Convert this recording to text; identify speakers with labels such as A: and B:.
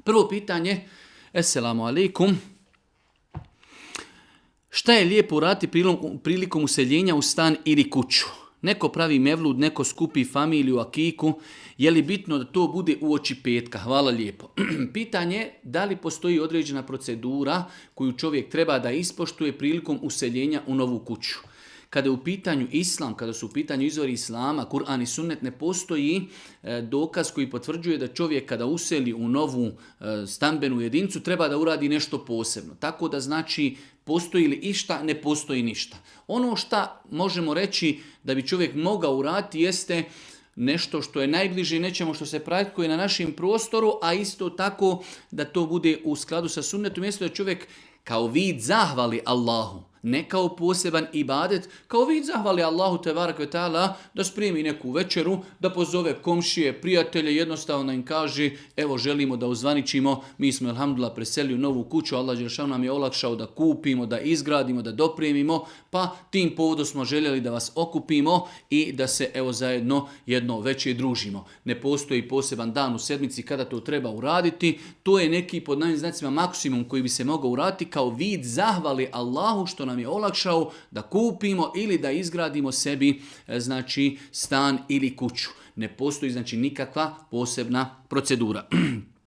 A: Prvo pitanje, Esselamu alaikum. Šta je lijepo uraditi prilikom useljenja u stan ili kuću? Neko pravi mevlud, neko skupi familiju, akiku. Je li bitno da to bude uoči petka? Hvala lijepo. Pitanje je da li postoji određena procedura koju čovjek treba da ispoštuje prilikom useljenja u novu kuću. Kada je u pitanju islam, kada su u pitanju izvori islama, Kur'an i sunnet, ne postoji dokaz koji potvrđuje da čovjek kada useli u novu stambenu jedinicu treba da uradi nešto posebno. Tako da znači postoji li išta, ne postoji ništa. Ono što možemo reći da bi čovjek mogao uraditi jeste nešto što je najbliže nečemu što se praktikuje na našem prostoru, a isto tako da to bude u skladu sa sunnetom, mjesto da čovjek kao vid zahvali Allahu, ne kao poseban ibadet, kao vid zahvali Allahu tebareke ve taala da spremi neku večeru, da pozove komšije, prijatelje, jednostavno im kaže evo želimo da uzvaničimo, mi smo elhamdulillah preselili u novu kuću, Allah dželešanu nam je olakšao da kupimo, da izgradimo, da dopremimo, pa tim povodom smo željeli da vas okupimo i da se evo zajedno jedno veće družimo. Ne postoji poseban dan u sedmici kada to treba uraditi, to je neki pod navodnim znacima maksimum koji bi se mogao uraditi kao vid zahvali Allahu što nam je olakšao da kupimo ili da izgradimo sebi znači stan ili kuću. Ne postoji znači nikakva posebna procedura.